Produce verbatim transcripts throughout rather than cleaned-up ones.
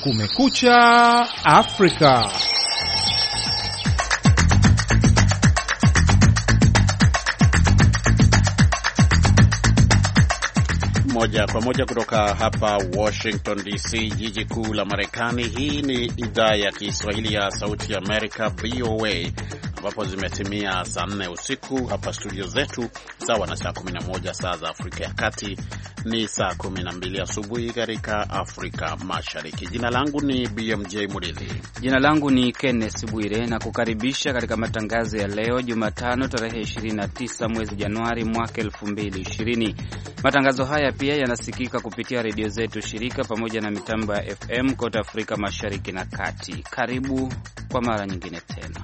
Kumekucha Afrika. Moja kwa moja kutoka hapa Washington D C, jiji kuu la Marekani. Hii ni idhaa ya Kiswahili ya Sauti ya Amerika, V O A, ambapo zimetimia saa nne usiku hapa studio zetu, sawa na saa kumi na moja saa za Afrika ya Kati, ni saa kumi na mbili asubuhi katika Afrika Mashariki. Jina langu ni B M J Muridhi. Jina langu ni Kenneth Bwire na kukaribisha katika matangazo ya leo Jumatano tarehe ishirini na tisa mwezi Januari mwaka elfu mbili ishirini. Matangazo haya pia yanasikika kupitia redio zetu shirika pamoja na mitambo ya F M kote Afrika Mashariki na Kati. Karibu kwa mara nyingine tena.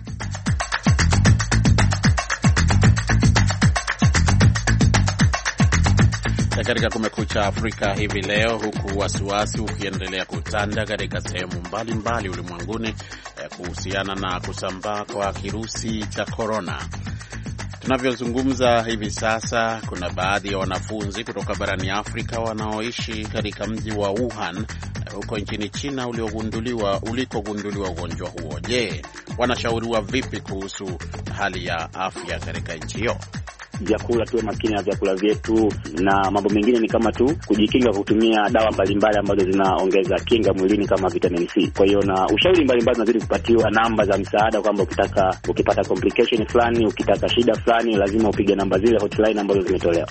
Katika Kumekucha Afrika hivi leo, huku wasiwasi ukiendelea kutanda katika sehemu mbalimbali ulimwenguni kuhusiana na kusambaa kwa kirusi cha korona. Tunavyozungumza hivi sasa, kuna baadhi ya wanafunzi kutoka barani Afrika wanaoishi katika mji wa Wuhan huko nchini China uliogunduliwa ulikogunduliwa ugonjwa huo. Je, wanashauriwa vipi kuhusu hali ya afya katika nchi hiyo? Vyakula, tuwe makini na vyakula vyetu, na mambo mengine ni kama tu kujikinga kwa kutumia dawa mbalimbali ambazo zinaongeza kinga mwilini kama vitamin C. Kwa hiyo na ushauri mbalimbali tunazidi kupatiwa namba za msaada kwamba ukitaka ukipata complication fulani, ukitaka shida fulani, lazima upige namba zile hotline ambazo zimetolewa.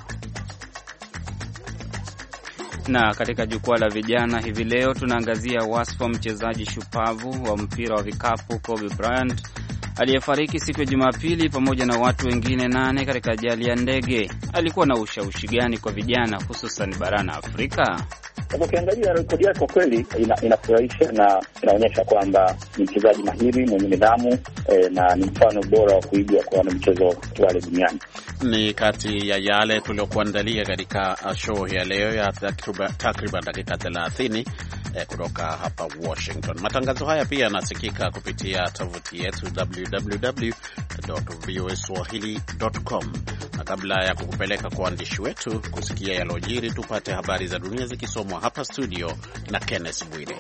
Na katika jukwaa la vijana hivi leo tunaangazia wasifu mchezaji shupavu wa mpira wa vikapu Kobe Bryant aliyefariki siku ya Jumapili pamoja na watu wengine nane katika ajali ya ndege. Alikuwa na ushawishi gani kwa vijana hususan barani Afrika? Kwa ukiangalia rekodi yake kwa kweli ina, inafurahisha na inaonyesha kwamba ni mchezaji mahiri mwenye nidhamu e, na ni mfano bora wa kuigwa kwa wanamichezo wale duniani. Ni kati ya yale tuliokuandalia katika show ya leo ya takriban dakika thelathini eh, kutoka hapa Washington. Matangazo haya pia yanasikika kupitia tovuti yetu w w w dot v o a swahili dot com. Na kabla ya kukupeleka kwa waandishi wetu kusikia yalojiri, tupate habari za dunia zikisomwa hapa studio na Kenneth Bwire.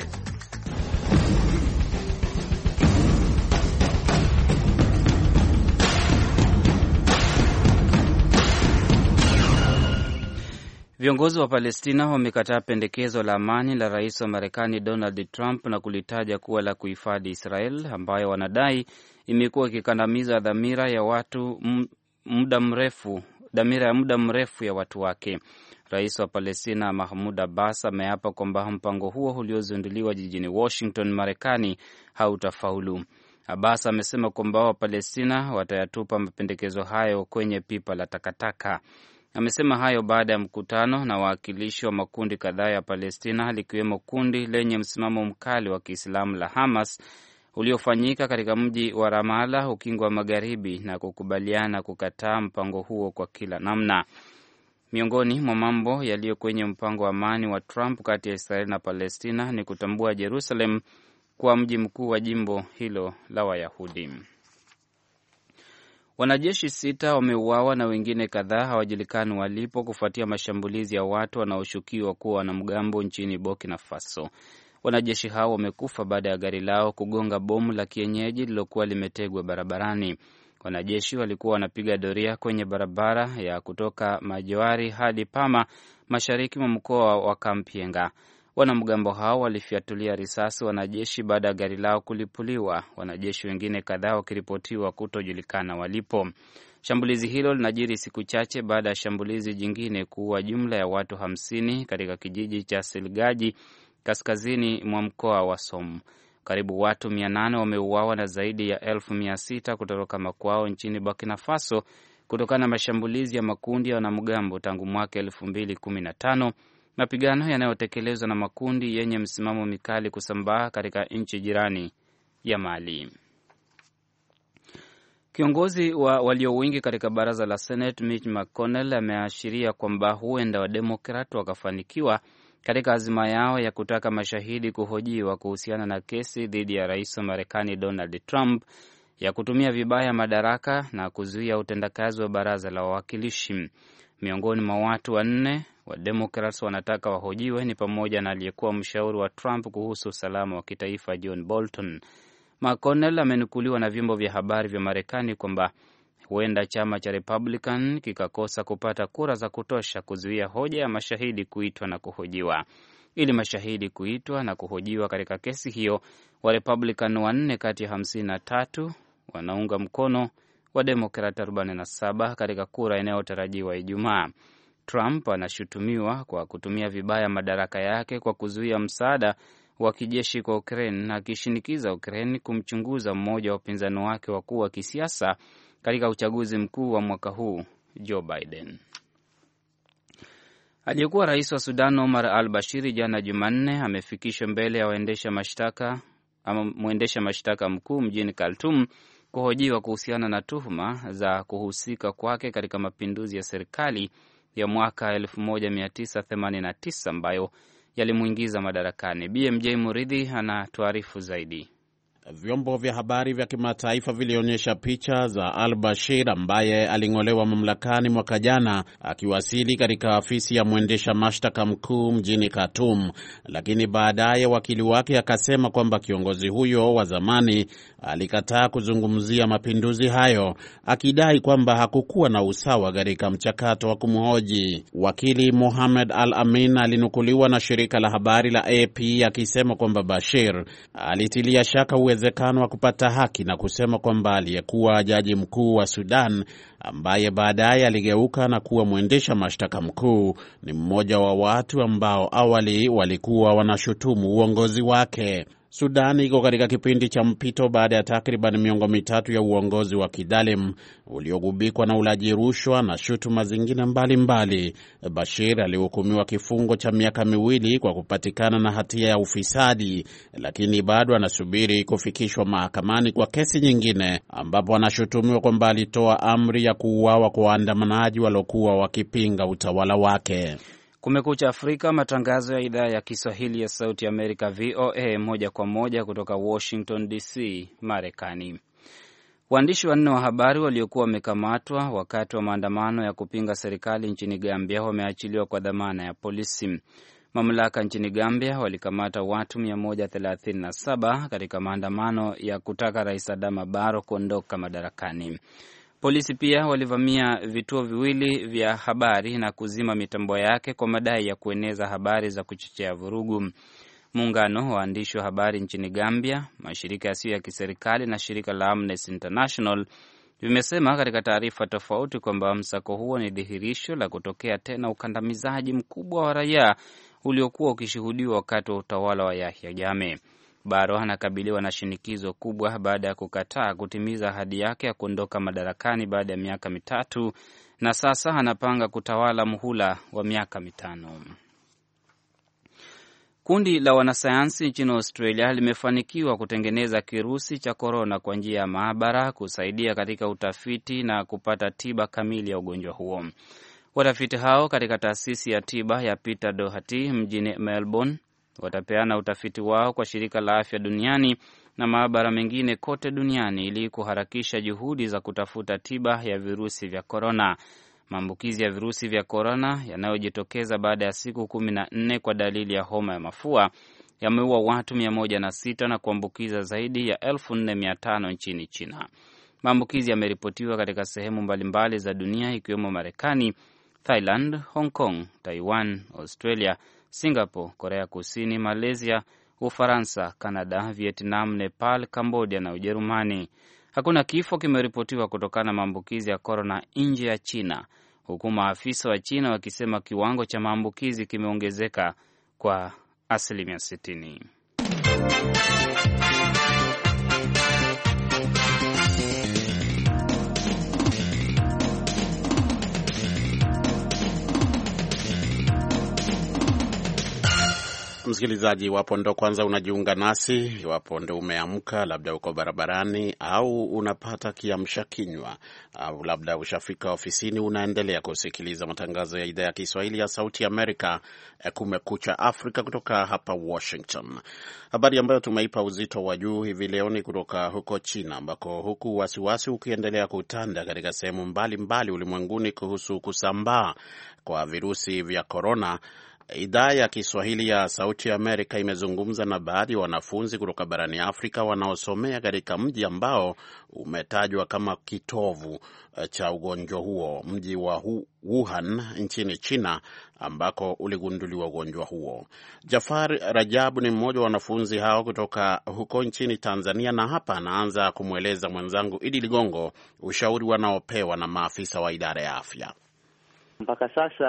Viongozi wa Palestina wamekataa pendekezo la amani la rais wa Marekani Donald Trump na kulitaja kuwa la kuhifadhi Israel, ambayo wanadai imekuwa ikikandamiza dhamira ya watu muda mrefu, dhamira ya muda mrefu ya watu wake. Rais wa Palestina Mahmoud Abbas ameapa kwamba mpango huo uliozinduliwa jijini Washington, Marekani, hautafaulu. Abbas amesema kwamba Wapalestina watayatupa mapendekezo hayo kwenye pipa la takataka. Amesema hayo baada ya mkutano na wawakilishi wa makundi kadhaa ya Palestina, likiwemo kundi lenye msimamo mkali wa Kiislamu la Hamas, uliofanyika katika mji wa Ramallah, ukingo wa Magharibi, na kukubaliana kukataa mpango huo kwa kila namna. Miongoni mwa mambo yaliyo kwenye mpango wa amani wa Trump kati ya Israel na Palestina ni kutambua Jerusalem kuwa mji mkuu wa jimbo hilo la Wayahudi. Wanajeshi sita wameuawa na wengine kadhaa hawajulikani walipo kufuatia mashambulizi ya watu wanaoshukiwa kuwa wanamgambo nchini Burkina Faso. Wanajeshi hao wamekufa baada ya gari lao kugonga bomu la kienyeji lilokuwa limetegwa barabarani. Wanajeshi walikuwa wanapiga doria kwenye barabara ya kutoka Majoari hadi Pama, mashariki mwa mkoa wa Kampienga. Wanamgambo hao walifyatulia risasi wanajeshi baada ya gari lao kulipuliwa, wanajeshi wengine kadhaa wakiripotiwa kutojulikana walipo. Shambulizi hilo linajiri siku chache baada ya shambulizi jingine kuua jumla ya watu hamsini katika kijiji cha Silgaji kaskazini mwa mkoa wa Somme. Karibu watu mia nane wameuawa na zaidi ya elfu mia sita kutoroka makwao nchini Burkina Faso kutokana na mashambulizi ya makundi ya wanamgambo tangu mwaka elfu mbili kumi na tano, mapigano yanayotekelezwa na makundi yenye msimamo mikali kusambaa katika nchi jirani ya Mali. Kiongozi wa walio wengi katika baraza la Senate Mitch McConnell ameashiria kwamba huenda Wademokrat wakafanikiwa katika azima yao ya kutaka mashahidi kuhojiwa kuhusiana na kesi dhidi ya rais wa Marekani Donald Trump ya kutumia vibaya madaraka na kuzuia utendakazi wa baraza la wawakilishi. Miongoni mwa watu wanne wa Democrats wanataka wahojiwe ni pamoja na aliyekuwa mshauri wa Trump kuhusu usalama wa kitaifa John Bolton. McConnell amenukuliwa na vyombo vya habari vya Marekani kwamba huenda chama cha Republican kikakosa kupata kura za kutosha kuzuia hoja ya mashahidi kuitwa na kuhojiwa. Ili mashahidi kuitwa na kuhojiwa katika kesi hiyo, wa Republican wanne kati ya hamsini na tatu wanaunga mkono wa Democrat arobaini na saba katika kura inayotarajiwa Ijumaa. Trump anashutumiwa kwa kutumia vibaya madaraka yake kwa kuzuia msaada wa kijeshi kwa Ukraine na akishinikiza Ukraine kumchunguza mmoja wa upinzani wake wakuu wa kisiasa katika uchaguzi mkuu wa mwaka huu, Joe Biden. Aliyekuwa rais wa Sudan Omar al-Bashir jana Jumanne amefikishwa mbele ya waendesha mashtaka ama mwendesha mashtaka mkuu mjini Khartoum kuhojiwa kuhusiana na tuhuma za kuhusika kwake katika mapinduzi ya serikali ya mwaka elfu moja mia tisa themanini na tisa ambayo yalimuingiza madarakani. B M J Muridhi anatuarifu zaidi. Vyombo vya habari vya kimataifa vilionyesha picha za al-Bashir ambaye aling'olewa mamlakani mwaka jana akiwasili katika afisi ya mwendesha mashtaka mkuu mjini Khartoum, lakini baadaye wakili wake akasema kwamba kiongozi huyo wa zamani alikataa kuzungumzia mapinduzi hayo, akidai kwamba hakukuwa na usawa katika mchakato wa kumhoji. Wakili Mohamed Al-Amin alinukuliwa na shirika la habari la A P akisema kwamba Bashir alitilia shaka uwezekano wa kupata haki na kusema kwamba aliyekuwa jaji mkuu wa Sudan ambaye baadaye aligeuka na kuwa mwendesha mashtaka mkuu ni mmoja wa watu ambao awali walikuwa wanashutumu uongozi wake. Sudan iko katika kipindi cha mpito baada ya takriban miongo mitatu ya uongozi wa kidhalimu uliogubikwa na ulaji rushwa na shutuma zingine mbalimbali. Bashir alihukumiwa kifungo cha miaka miwili kwa kupatikana na hatia ya ufisadi, lakini bado anasubiri kufikishwa mahakamani kwa kesi nyingine ambapo anashutumiwa kwamba alitoa amri ya kuuawa kwa waandamanaji waliokuwa wakipinga utawala wake. Kumekucha Afrika, matangazo ya idhaa ya Kiswahili ya Sauti Amerika V O A moja kwa moja kutoka Washington D C, Marekani. Waandishi wanne wa habari waliokuwa wamekamatwa wakati wa maandamano ya kupinga serikali nchini Gambia wameachiliwa kwa dhamana ya polisi. Mamlaka nchini Gambia walikamata watu mia moja thelathini na saba katika maandamano ya kutaka Rais Adama Barrow kuondoka madarakani. Polisi pia walivamia vituo viwili vya habari na kuzima mitambo yake kwa madai ya kueneza habari za kuchochea vurugu. Muungano wa waandishi wa habari nchini Gambia, mashirika yasiyo ya kiserikali na shirika la Amnesty International vimesema katika taarifa tofauti kwamba msako huo ni dhihirisho la kutokea tena ukandamizaji mkubwa wa raia uliokuwa ukishuhudiwa wakati wa utawala wa Yahya Jammeh. Barrow anakabiliwa na shinikizo kubwa baada ya kukataa kutimiza ahadi yake ya kuondoka madarakani baada ya miaka mitatu na sasa anapanga kutawala muhula wa miaka mitano. Kundi la wanasayansi nchini Australia limefanikiwa kutengeneza kirusi cha korona kwa njia ya maabara kusaidia katika utafiti na kupata tiba kamili ya ugonjwa huo. Watafiti hao katika taasisi ya tiba ya Peter Doherty mjini Melbourne watapeana utafiti wao kwa shirika la afya duniani na maabara mengine kote duniani ili kuharakisha juhudi za kutafuta tiba ya virusi vya korona. Maambukizi ya virusi vya korona yanayojitokeza baada ya siku kumi na nne kwa dalili ya homa ya mafua yameua watu mia moja na sita na kuambukiza zaidi ya elfu nne mia tano nchini China. Maambukizi yameripotiwa katika sehemu mbalimbali za dunia ikiwemo Marekani, Thailand, Hong Kong, Taiwan, Australia, Singapore, Korea Kusini, Malaysia, Ufaransa, Canada, Vietnam, Nepal, Cambodia na Ujerumani. Hakuna kifo kimeripotiwa kutokana na maambukizi ya korona nje ya China, huku maafisa wa China wakisema kiwango cha maambukizi kimeongezeka kwa asilimia sitini. Msikilizaji, iwapo ndo kwanza unajiunga nasi, iwapo ndo umeamka, labda uko barabarani au unapata kiamsha kinywa, au labda ushafika ofisini, unaendelea kusikiliza matangazo ya idhaa ya Kiswahili ya Sauti Amerika, Kumekucha Afrika, kutoka hapa Washington. Habari ambayo tumeipa uzito wa juu hivi leo ni kutoka huko China, ambako huku wasiwasi ukiendelea kutanda katika sehemu mbalimbali ulimwenguni kuhusu kusambaa kwa virusi vya korona. Idhaa ya Kiswahili ya Sauti ya Amerika imezungumza na baadhi ya wanafunzi kutoka barani Afrika wanaosomea katika mji ambao umetajwa kama kitovu cha ugonjwa huo, mji wa Wuhan nchini China, ambako uligunduliwa ugonjwa huo. Jafar Rajabu ni mmoja wa wanafunzi hao kutoka huko nchini Tanzania, na hapa anaanza kumweleza mwenzangu Idi Ligongo ushauri wanaopewa na maafisa wa idara ya afya. Mpaka sasa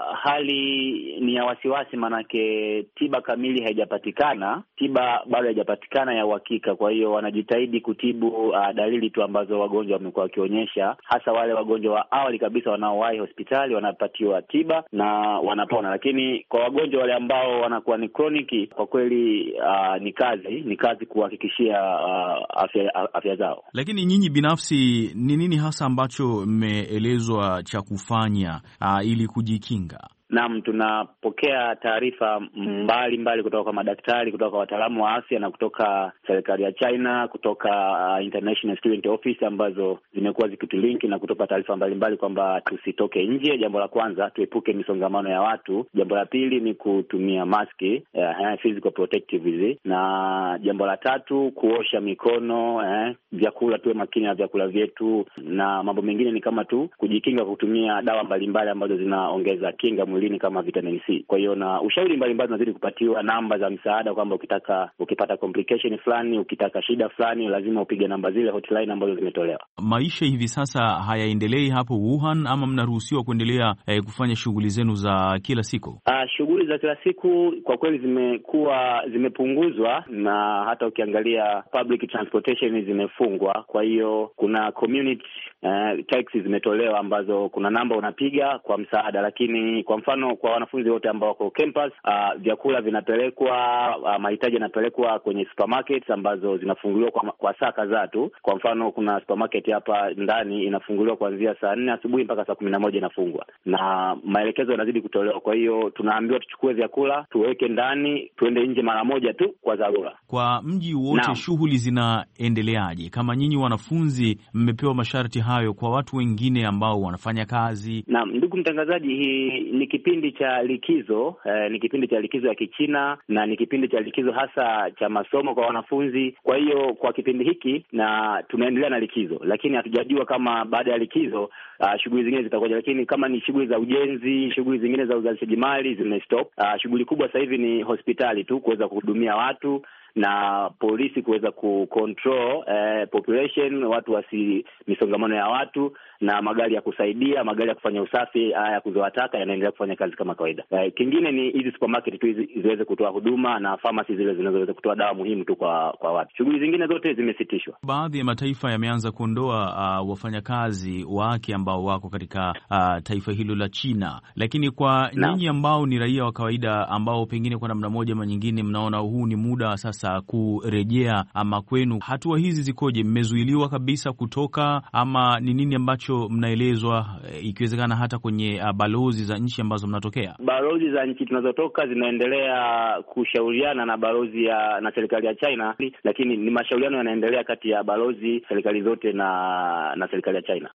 hali ni ya wasiwasi, manake tiba kamili haijapatikana, tiba bado haijapatikana ya uhakika. Kwa hiyo wanajitahidi kutibu uh, dalili tu ambazo wagonjwa wamekuwa wakionyesha, hasa wale wagonjwa wa awali kabisa wanaowahi hospitali wanapatiwa tiba na wanapona. Lakini kwa wagonjwa wale ambao wanakuwa ni kroniki, kwa kweli uh, ni kazi ni kazi kuhakikishia uh, afya, afya zao. Lakini nyinyi binafsi ni nini hasa ambacho mmeelezwa cha kufanya Uh, ili kujikinga? Naam, tunapokea taarifa mbalimbali kutoka kwa madaktari, kutoka kwa wataalamu wa afya na kutoka serikali ya China, kutoka uh, International Student Office ambazo zimekuwa zikitulinki na kutoka taarifa mbalimbali kwamba tusitoke nje. Jambo la kwanza, tuepuke misongamano ya watu. Jambo la pili ni kutumia maski, uh, physical protectives, na jambo la tatu kuosha mikono, eh, vyakula tuwe makini na vyakula vyetu, na mambo mengine ni kama tu kujikinga kutumia dawa mbalimbali ambazo zinaongeza kinga mwilini kama vitamin C. Kwa hiyo na ushauri mbalimbali tunazidi kupatiwa, namba za msaada kwamba ukitaka ukipata complication fulani, ukitaka shida fulani, lazima upige namba zile hotline ambazo zimetolewa. Maisha hivi sasa hayaendelei hapo Wuhan, ama mnaruhusiwa kuendelea eh, kufanya shughuli zenu za kila siku? Ah, shughuli za kila siku kwa kweli zimekuwa zimepunguzwa, na hata ukiangalia public transportation zimefungwa. Kwa hiyo kuna community uh, taxis zimetolewa ambazo kuna namba unapiga kwa msaada, lakini kwa mfano kwa wanafunzi wote ambao wako campus, uh, vyakula vinapelekwa, uh, mahitaji yanapelekwa kwenye supermarkets ambazo zinafunguliwa kwa, kwa saa kadhaa tu. Kwa mfano kuna supermarket hapa ndani inafunguliwa kuanzia saa nne asubuhi mpaka saa kumi na moja inafungwa, na maelekezo yanazidi kutolewa. Kwa hiyo tunaambiwa tuchukue vyakula tuweke ndani, tuende nje mara moja tu kwa dharura. Kwa mji wote shughuli zinaendeleaje? Kama nyinyi wanafunzi mmepewa masharti hayo, kwa watu wengine ambao wanafanya kazi? Naam, ndugu mtangazaji, hii ni kipindi cha likizo, eh, ni kipindi cha likizo ya Kichina, na ni kipindi cha likizo hasa cha masomo kwa wanafunzi. Kwa hiyo kwa kipindi hiki na tunaendelea na likizo, lakini hatujajua kama baada ya likizo uh, shughuli zingine zitakuja. Lakini kama ni shughuli za ujenzi, shughuli zingine za uzalishaji mali zimestop. Uh, shughuli kubwa sasa hivi ni hospitali tu kuweza kuhudumia watu, na polisi kuweza kucontrol eh, population, watu wasi misongamano ya watu, na magari ya kusaidia, magari ya kufanya usafi, haya ya kuzoa taka yanaendelea kufanya kazi kama kawaida. Eh, kingine ni hizi supermarket tu ziweze kutoa huduma, na pharmacy zile zinazoweza kutoa dawa muhimu tu kwa kwa watu. Shughuli zingine zote zimesitishwa. Baadhi ya mataifa yameanza kuondoa uh, wafanyakazi wake ambao wako katika uh, taifa hilo la China, lakini kwa no. nyinyi ambao ni raia wa kawaida ambao pengine kwa namna moja ama nyingine mnaona huu ni muda sasa kurejea ama kwenu, hatua hizi zikoje? Mmezuiliwa kabisa kutoka, ama ni nini ambacho mnaelezwa, ikiwezekana hata kwenye uh, balozi za nchi ambazo mnatokea? Balozi za nchi tunazotoka zinaendelea kushauriana na balozi ya na serikali ya China, lakini ni mashauriano yanaendelea kati ya balozi, serikali zote na na serikali ya China.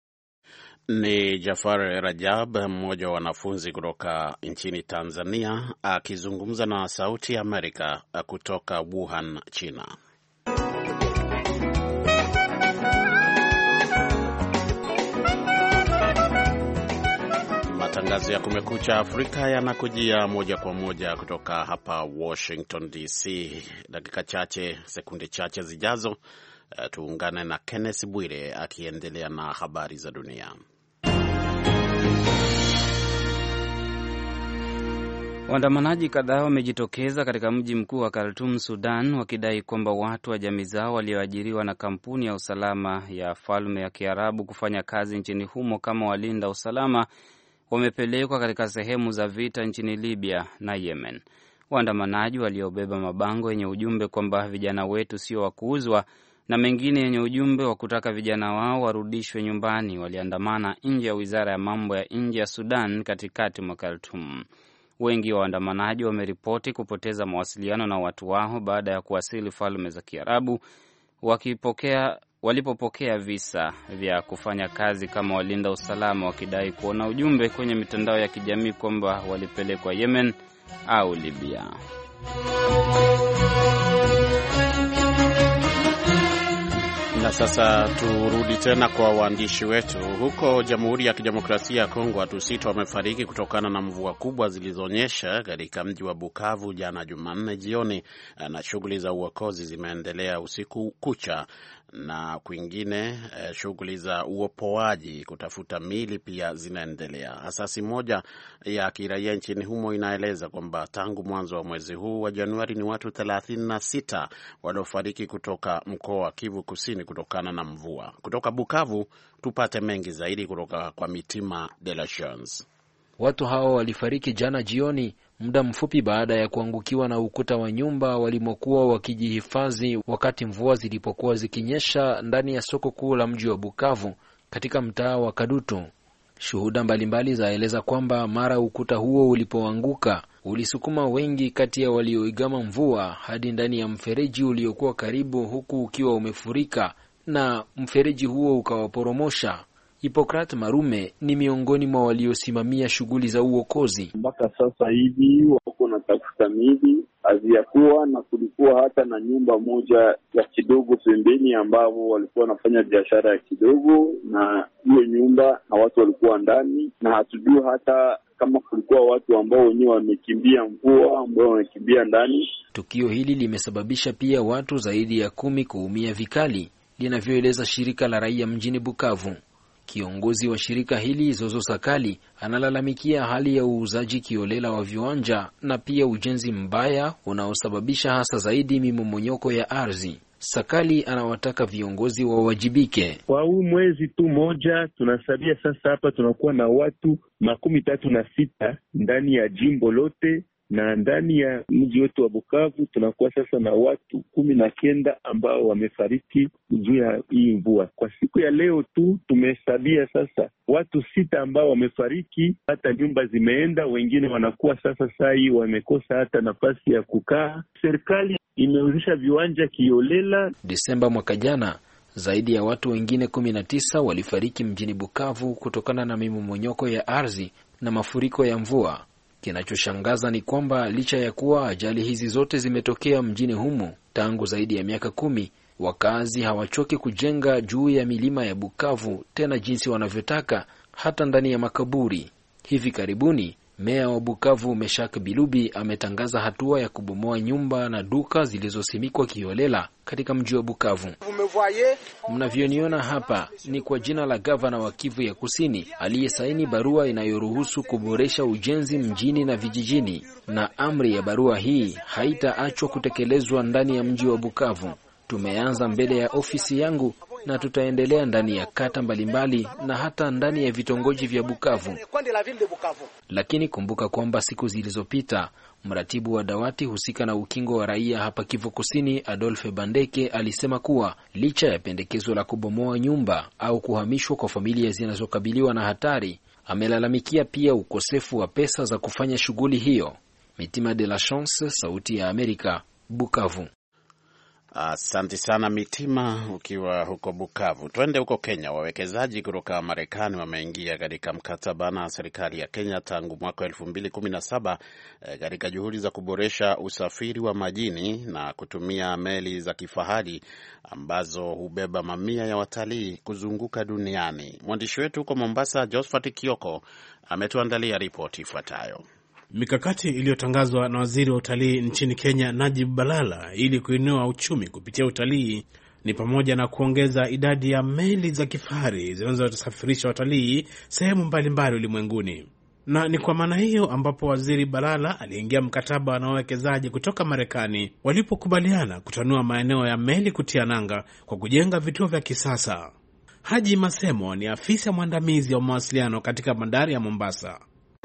Ni Jafar Rajab, mmoja wa wanafunzi kutoka nchini Tanzania, akizungumza na Sauti ya Amerika kutoka Wuhan, China. Matangazo ya Kumekucha Afrika yanakujia moja kwa moja kutoka hapa Washington D C. Dakika chache, sekunde chache zijazo, tuungane na Kenneth Bwire akiendelea na habari za dunia. Waandamanaji kadhaa wamejitokeza katika mji mkuu wa Khartoum, Sudan, wakidai kwamba watu wa jamii zao walioajiriwa na kampuni ya usalama ya Falme ya Kiarabu kufanya kazi nchini humo kama walinda usalama wamepelekwa katika sehemu za vita nchini Libya na Yemen. Waandamanaji waliobeba mabango yenye ujumbe kwamba vijana wetu sio wa kuuzwa na mengine yenye ujumbe wa kutaka vijana wao warudishwe nyumbani waliandamana nje ya wizara ya mambo ya nje ya Sudan katikati mwa Khartoum. Wengi wa waandamanaji wameripoti kupoteza mawasiliano na watu wao baada ya kuwasili Falme za Kiarabu, wakipokea walipopokea visa vya kufanya kazi kama walinda usalama, wakidai kuona ujumbe kwenye mitandao ya kijamii kwamba walipelekwa Yemen au Libya. Na sasa turudi tena kwa waandishi wetu. Huko Jamhuri ya Kidemokrasia ya Kongo, watu sita wamefariki kutokana na mvua kubwa zilizonyesha katika mji wa Bukavu jana Jumanne jioni, na shughuli za uokozi zimeendelea usiku kucha, na kwingine shughuli za uopoaji kutafuta mili pia zinaendelea. Asasi moja ya kiraia nchini humo inaeleza kwamba tangu mwanzo wa mwezi huu wa Januari ni watu thelathini na sita waliofariki kutoka mkoa wa Kivu Kusini kutokana na mvua. Kutoka Bukavu tupate mengi zaidi kutoka kwa Mitima de la Chance. Watu hao walifariki jana jioni, muda mfupi baada ya kuangukiwa na ukuta wa nyumba walimokuwa wakijihifadhi wakati mvua zilipokuwa zikinyesha ndani ya soko kuu la mji wa Bukavu katika mtaa wa Kadutu. Shuhuda mbalimbali zaeleza kwamba mara ukuta huo ulipoanguka ulisukuma wengi kati ya walioigama mvua hadi ndani ya mfereji uliokuwa karibu, huku ukiwa umefurika na mfereji huo ukawaporomosha. Hipokrat Marume ni miongoni mwa waliosimamia shughuli za uokozi. Mpaka sasa hivi wako na tafuta mili haziyakuwa, na kulikuwa hata na nyumba moja ya kidogo pembeni ambao walikuwa wanafanya biashara ya kidogo, na hiyo nyumba na watu walikuwa ndani, na hatujui hata kama kulikuwa watu ambao wenyewe wamekimbia mvua ambao wamekimbia ndani. Tukio hili limesababisha pia watu zaidi ya kumi kuumia vikali, linavyoeleza shirika la raia mjini Bukavu. Kiongozi wa shirika hili Zozo Sakali analalamikia hali ya uuzaji kiolela wa viwanja na pia ujenzi mbaya unaosababisha hasa zaidi mimomonyoko ya ardhi. Sakali anawataka viongozi wawajibike. Kwa huu mwezi tu moja tunasabia sasa hapa tunakuwa na watu makumi tatu na sita ndani ya jimbo lote, na ndani ya mji wetu wa Bukavu tunakuwa sasa na watu kumi na kenda ambao wamefariki juu ya hii mvua. Kwa siku ya leo tu tumehesabia sasa watu sita ambao wamefariki, hata nyumba zimeenda, wengine wanakuwa sasa saa hii wamekosa hata nafasi ya kukaa. Serikali imeuzisha viwanja kiolela. Desemba mwaka jana zaidi ya watu wengine kumi na tisa walifariki mjini Bukavu kutokana na mimomonyoko ya ardhi na mafuriko ya mvua. Kinachoshangaza ni kwamba licha ya kuwa ajali hizi zote zimetokea mjini humo tangu zaidi ya miaka kumi, wakazi hawachoki kujenga juu ya milima ya Bukavu, tena jinsi wanavyotaka, hata ndani ya makaburi. Hivi karibuni meya wa Bukavu Meshak Bilubi ametangaza hatua ya kubomoa nyumba na duka zilizosimikwa kiolela katika mji wa Bukavu. Mnavyoniona hapa ni kwa jina la gavana wa Kivu ya Kusini aliyesaini barua inayoruhusu kuboresha ujenzi mjini na vijijini, na amri ya barua hii haitaachwa kutekelezwa ndani ya mji wa Bukavu. Tumeanza mbele ya ofisi yangu na tutaendelea ndani ya kata mbalimbali na hata ndani ya vitongoji vya Bukavu. Lakini kumbuka kwamba siku zilizopita mratibu wa dawati husika na ukingo wa raia hapa Kivu Kusini, Adolphe Bandeke, alisema kuwa licha ya pendekezo la kubomoa nyumba au kuhamishwa kwa familia zinazokabiliwa na hatari, amelalamikia pia ukosefu wa pesa za kufanya shughuli hiyo. Mitima de la Chance, Sauti ya Amerika, Bukavu. Asante sana Mitima, ukiwa huko Bukavu. Twende huko Kenya. Wawekezaji kutoka Marekani wameingia katika mkataba na serikali ya Kenya tangu mwaka elfu mbili kumi na saba katika eh, juhudi za kuboresha usafiri wa majini na kutumia meli za kifahari ambazo hubeba mamia ya watalii kuzunguka duniani. Mwandishi wetu huko Mombasa, Josephat Kioko, ametuandalia ripoti ifuatayo. Mikakati iliyotangazwa na waziri wa utalii nchini Kenya, Najib Balala, ili kuinua uchumi kupitia utalii ni pamoja na kuongeza idadi ya meli za kifahari zinazosafirisha watalii sehemu mbalimbali ulimwenguni. Na ni kwa maana hiyo ambapo waziri Balala aliingia mkataba na wawekezaji kutoka Marekani walipokubaliana kutanua maeneo ya meli kutia nanga kwa kujenga vituo vya kisasa. Haji Masemo ni afisa mwandamizi wa mawasiliano katika bandari ya Mombasa.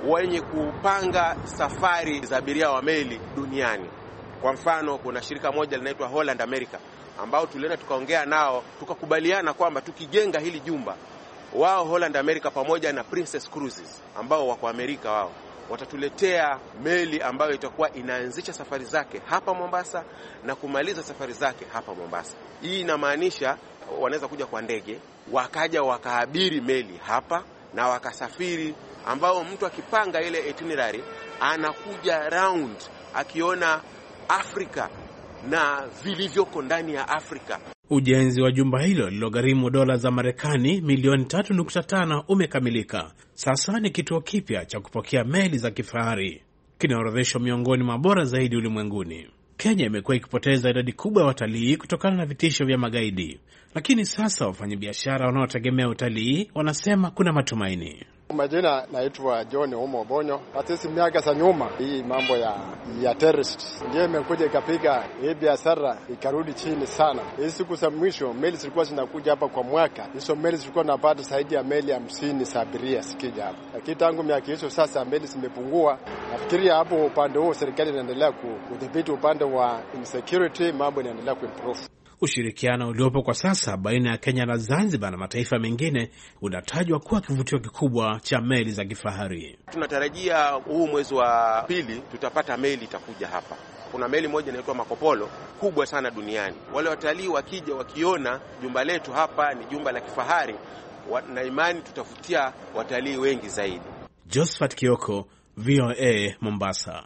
wenye kupanga safari za abiria wa meli duniani. Kwa mfano, kuna shirika moja linaitwa Holland America ambao tulienda tukaongea nao, tukakubaliana kwamba tukijenga hili jumba, wao Holland America pamoja na Princess Cruises ambao wako Amerika, wao watatuletea meli ambayo itakuwa inaanzisha safari zake hapa Mombasa na kumaliza safari zake hapa Mombasa. Hii inamaanisha wanaweza kuja kwa ndege, wakaja wakaabiri meli hapa na wakasafiri, ambao mtu akipanga ile itinerary anakuja round akiona Afrika na vilivyoko ndani ya Afrika. Ujenzi wa jumba hilo lilogharimu dola za Marekani milioni tatu nukta tano umekamilika. Sasa ni kituo kipya cha kupokea meli za kifahari. Kinaorodheshwa miongoni mwa bora zaidi ulimwenguni. Kenya imekuwa ikipoteza idadi kubwa ya watalii kutokana na vitisho vya magaidi. Lakini sasa wafanyabiashara wanaotegemea utalii wanasema kuna matumaini. Majina naitwa John Omo Bonyo. Hata miaka za nyuma hii mambo ya ya terrorist ndio imekuja ikapiga hii biashara ikarudi chini sana. Hii siku za mwisho meli zilikuwa zinakuja hapa kwa mwaka. Hizo meli zilikuwa napata zaidi ya meli hamsini za abiria sikija hapa. Lakini tangu miaka hiyo sasa meli zimepungua. Nafikiria hapo upande huo serikali inaendelea kudhibiti upande wa insecurity, mambo inaendelea kuimprove. Ushirikiano uliopo kwa sasa baina ya Kenya na Zanzibar na mataifa mengine unatajwa kuwa kivutio kikubwa cha meli za kifahari. Tunatarajia huu mwezi wa pili tutapata meli itakuja hapa. Kuna meli moja inaitwa Marco Polo, kubwa sana duniani. Wale watalii wakija wakiona jumba letu hapa ni jumba la kifahari, na imani tutafutia watalii wengi zaidi. Josephat Kioko, V O A, Mombasa.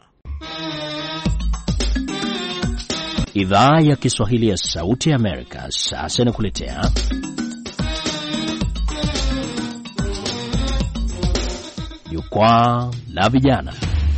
Idhaa ya Kiswahili ya Sauti ya Amerika sasa inakuletea Jukwaa la Vijana.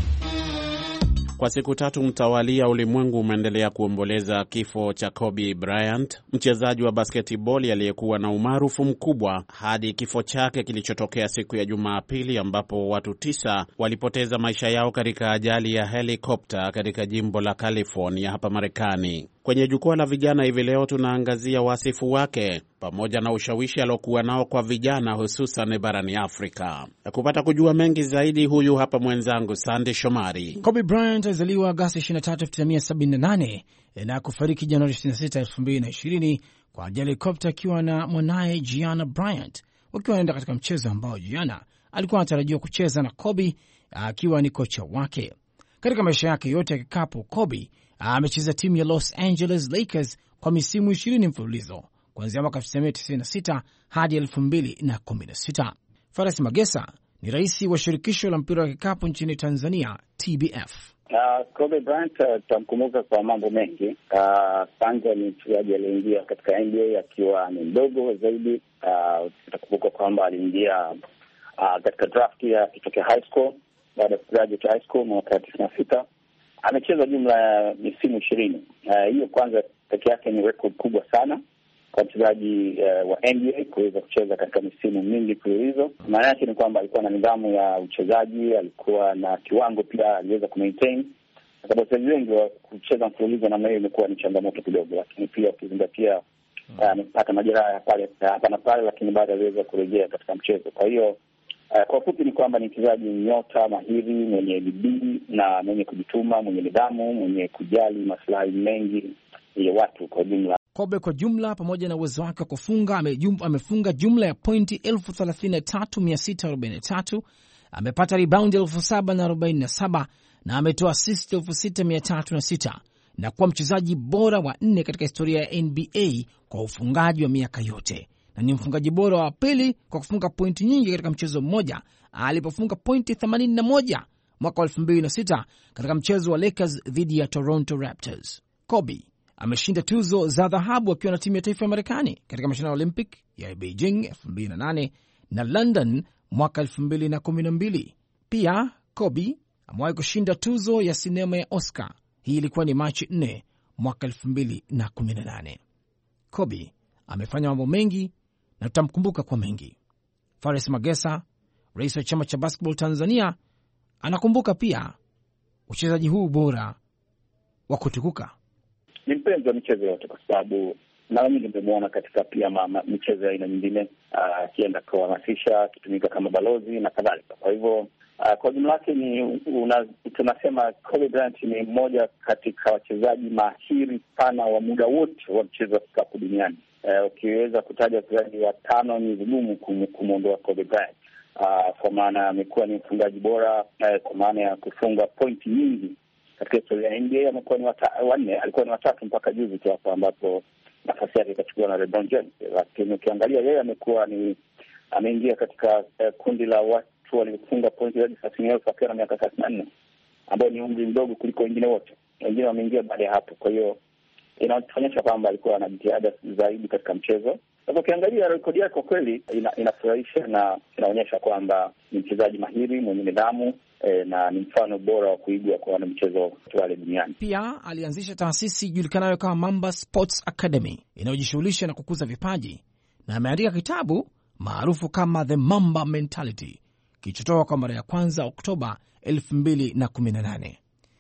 Kwa siku tatu mtawalia, ulimwengu umeendelea kuomboleza kifo cha Kobe Bryant, mchezaji wa basketball aliyekuwa na umaarufu mkubwa hadi kifo chake kilichotokea siku ya Jumapili, ambapo watu tisa walipoteza maisha yao katika ajali ya helikopta katika jimbo la California hapa Marekani. Kwenye jukwaa la vijana hivi leo tunaangazia wasifu wake pamoja na ushawishi aliokuwa nao kwa vijana hususan barani Afrika. Na kupata kujua mengi zaidi, huyu hapa mwenzangu Sandy Shomari. Kobe Bryant alizaliwa Agosti ishirini na tatu elfu tisa mia sabini na nane na kufariki Januari ishirini na sita elfu mbili na ishirini kwa ajali ya helikopta akiwa na mwanaye Gianna Bryant, wakiwa wanaenda katika mchezo ambao Gianna alikuwa anatarajiwa kucheza na Kobe akiwa ni kocha wake. Katika maisha yake yote ya kikapu, Kobe amecheza timu ya Los Angeles Lakers kwa misimu ishirini mfululizo kuanzia mwaka elfu tisa mia tisini na sita hadi elfu mbili na kumi na sita. Fares Magesa ni rais wa shirikisho la mpira wa kikapu nchini Tanzania, T B F. Uh, Kobe Bryant tutamkumbuka uh, kwa mambo mengi. Kwanza uh, ni mchezaji aliingia katika N B A akiwa ni mdogo zaidi. Tutakumbuka uh, kwamba aliingia uh, katika draft ya kutoka high school baada ya graduate high school mwaka tisini na sita. Amecheza jumla ya misimu ishirini. Hiyo uh, kwanza peke yake ni record kubwa sana kwa mchezaji uh, wa N B A kuweza kucheza katika misimu mingi mfululizo. Maana yake ni kwamba alikuwa na nidhamu ya uchezaji, alikuwa na kiwango pia aliweza kumaintain. Sababu wachezaji wengi wa kucheza mfululizo na hiyo imekuwa ni changamoto kidogo, lakini pia ukizingatia amepata uh, majeraha pale hapa na pale, lakini baada aliweza kurejea katika mchezo. Kwa hiyo Uh, kwa ufupi ni kwamba ni mchezaji nyota mahiri, mwenye bidii na mwenye kujituma, mwenye nidhamu, mwenye kujali maslahi mengi ya watu kwa jumla. Kobe kwa jumla pamoja na uwezo wake wa kufunga amefunga jumla ya pointi elfu thelathini na tatu mia sita arobaini na tatu, amepata rebound elfu saba na arobaini na saba na ametoa assist elfu sita mia tatu na sita na kuwa mchezaji bora wa nne katika historia ya N B A kwa ufungaji wa miaka yote, na ni mfungaji bora wa pili kwa kufunga pointi nyingi katika mchezo mmoja alipofunga pointi themanini na moja mwaka wa elfu mbili na sita katika mchezo wa Lakers dhidi ya Toronto Raptors. Kobe ameshinda tuzo za dhahabu akiwa na timu ya taifa ya Marekani katika mashindano ya Olympic ya Beijing elfu mbili na nane na London mwaka elfu mbili na kumi na mbili. Pia Kobe amewahi kushinda tuzo ya sinema ya Oscar. Hii ilikuwa ni Machi nne mwaka elfu mbili na kumi na nane. Kobe amefanya mambo mengi na tutamkumbuka kwa mengi. Fares Magesa, rais wa chama cha basketball Tanzania, anakumbuka pia uchezaji huu bora wa kutukuka. Ni mpenzi wa michezo yote kwa sababu mara nyingi nimemwona katika pia michezo ya aina nyingine akienda uh, kuhamasisha, akitumika kama balozi na kadhalika. Kwa hivyo Uh, kwa jumla yake ni una, tunasema Kobe Bryant ni mmoja katika wachezaji mahiri sana wa muda wote wa mchezo wa kikapu duniani. Uh, ukiweza kutaja wachezaji watano ni vigumu kumwondoa Kobe Bryant. Uh, kwa maana amekuwa ni mfungaji bora, uh, kwa maana ya kufunga pointi nyingi katika historia ya N B A. Amekuwa ni wanne, alikuwa ni watatu mpaka juzi tu hapo ambapo nafasi yake ikachukuliwa na LeBron James. Lakini ukiangalia yeye amekuwa ni ameingia katika uh, kundi la watu walifunga pointi zaidi thelathini elfu akiwa na miaka thelathini na nne, ambao ni umri mdogo kuliko wengine wote. Wengine wameingia baada ya hapo. Kwa hiyo inaonyesha kwamba alikuwa na jitihada zaidi katika mchezo. Sasa ukiangalia rekodi yake kwa kweli ina, inafurahisha na inaonyesha kwamba ni mchezaji mahiri mwenye nidhamu e, na ni mfano bora wa kuigwa kwa wanamchezo wale duniani. Pia alianzisha taasisi ijulikanayo kama Mamba Sports Academy inayojishughulisha na kukuza vipaji, na ameandika kitabu maarufu kama The Mamba Mentality kilichotoka kwa mara ya kwanza Oktoba elfu mbili na kumi na nane.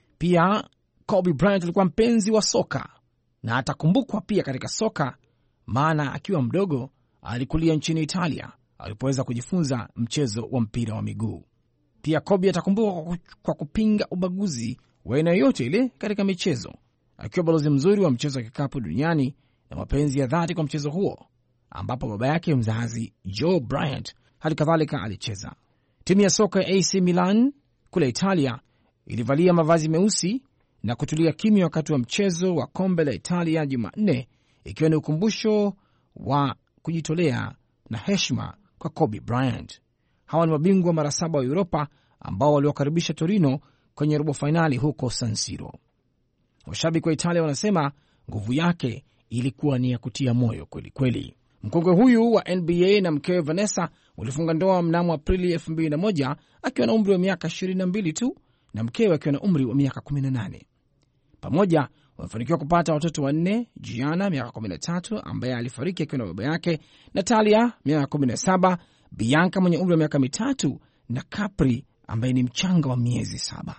Pia Kobe Bryant alikuwa mpenzi wa soka na atakumbukwa pia katika soka, maana akiwa mdogo alikulia nchini Italia alipoweza kujifunza mchezo wa mpira wa miguu. Pia Kobe atakumbukwa kwa kupinga ubaguzi wa aina yoyote ile katika michezo, akiwa balozi mzuri wa mchezo wa kikapu duniani na mapenzi ya dhati kwa mchezo huo, ambapo baba yake mzazi Joe Bryant hali kadhalika alicheza. Timu ya soka ya A C Milan kule Italia ilivalia mavazi meusi na kutulia kimya wakati wa mchezo wa kombe la Italia Jumanne, ikiwa ni ukumbusho wa kujitolea na heshima kwa Kobe Bryant. Hawa ni mabingwa mara saba wa Europa ambao waliwakaribisha Torino kwenye robo fainali huko San Siro. Washabiki wa Italia wanasema nguvu yake ilikuwa ni ya kutia moyo kweli kweli. Mkongwe huyu wa N B A na mkewe Vanessa walifunga ndoa mnamo Aprili elfu mbili na moja akiwa na umri wa miaka ishirini na mbili tu na mkewe akiwa na umri wa miaka kumi na nane. Pamoja wamefanikiwa kupata watoto wanne: Gianna miaka kumi na tatu ambaye alifariki akiwa na baba yake, Natalia miaka kumi na saba, Bianca mwenye umri wa miaka mitatu na Capri ambaye ni mchanga wa miezi saba.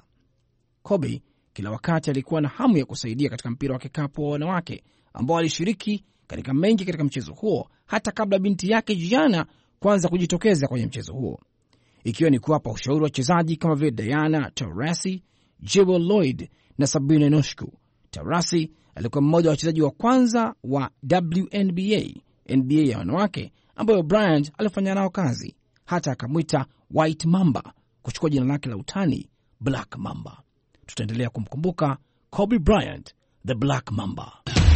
Kobe kila wakati alikuwa na hamu ya kusaidia katika mpira wa kikapu wa wanawake ambao alishiriki katika mengi katika mchezo huo hata kabla binti yake Gianna kwanza kujitokeza kwenye mchezo huo, ikiwa ni kuwapa ushauri wachezaji kama vile Diana Taurasi, Jewel Lloyd na Sabina Ionescu. Taurasi alikuwa mmoja wa wachezaji wa kwanza wa W N B A, N B A ya wanawake, ambayo Bryant alifanya nao kazi, hata akamwita White Mamba kuchukua jina lake la utani Black Mamba. Tutaendelea kumkumbuka Kobe Bryant, the Black Mamba.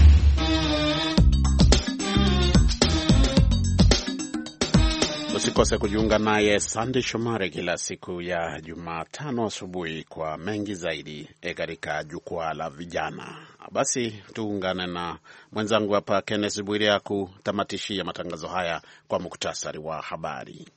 Usikose kujiunga naye Sandy Shomari kila siku ya Jumatano asubuhi kwa mengi zaidi katika jukwaa la vijana. Basi tuungane na mwenzangu hapa Kenneth Bwire kutamatishia matangazo haya kwa muktasari wa habari.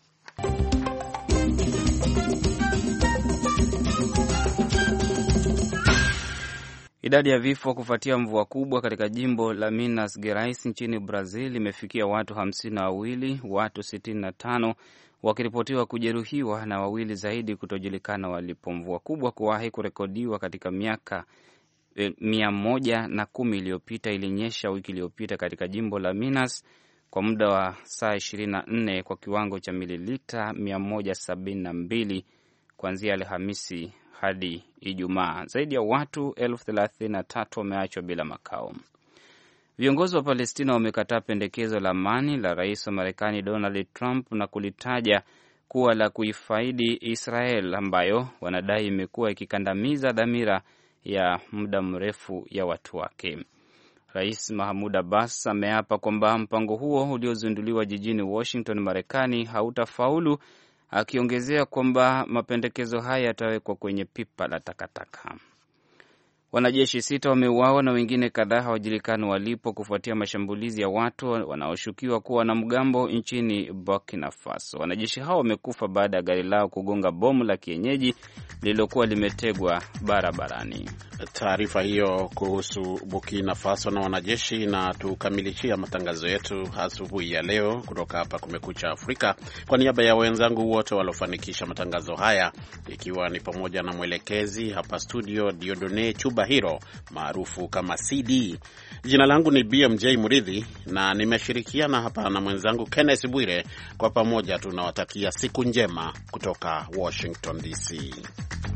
Idadi ya vifo kufuatia mvua kubwa katika jimbo la Minas Gerais nchini Brazil imefikia watu hamsini na wawili, watu sitini na tano wakiripotiwa kujeruhiwa na wawili zaidi kutojulikana walipo. Mvua kubwa kuwahi kurekodiwa katika miaka e, mia moja na kumi iliyopita ilinyesha wiki iliyopita katika jimbo la Minas kwa muda wa saa ishirini na nne kwa kiwango cha mililita mia moja sabini na mbili kuanzia Alhamisi hadi Ijumaa. Zaidi ya watu elfu thelathini na tatu wameachwa bila makao. Viongozi wa Palestina wamekataa pendekezo la amani la rais wa Marekani Donald Trump na kulitaja kuwa la kuifaidi Israel, ambayo wanadai imekuwa ikikandamiza dhamira ya muda mrefu ya watu wake. Rais Mahmoud Abbas ameapa kwamba mpango huo uliozinduliwa jijini Washington, Marekani hautafaulu, akiongezea kwamba mapendekezo haya yatawekwa kwenye pipa la takataka. Wanajeshi sita wameuawa na wengine kadhaa hawajulikani walipo kufuatia mashambulizi ya watu wanaoshukiwa kuwa wanamgambo nchini Burkina Faso. Wanajeshi hao wamekufa baada ya gari lao kugonga bomu la kienyeji lililokuwa limetegwa barabarani. Taarifa hiyo kuhusu Burkina Faso na wanajeshi na tukamilishia matangazo yetu asubuhi ya leo kutoka hapa Kumekucha Afrika. Kwa niaba ya wenzangu wote waliofanikisha matangazo haya, ikiwa ni pamoja na mwelekezi hapa studio Diodone Chuba Super Hero maarufu kama C D. Jina langu ni B M J Muridhi na nimeshirikiana hapa na mwenzangu Kenneth Bwire. Kwa pamoja tunawatakia siku njema kutoka Washington D C.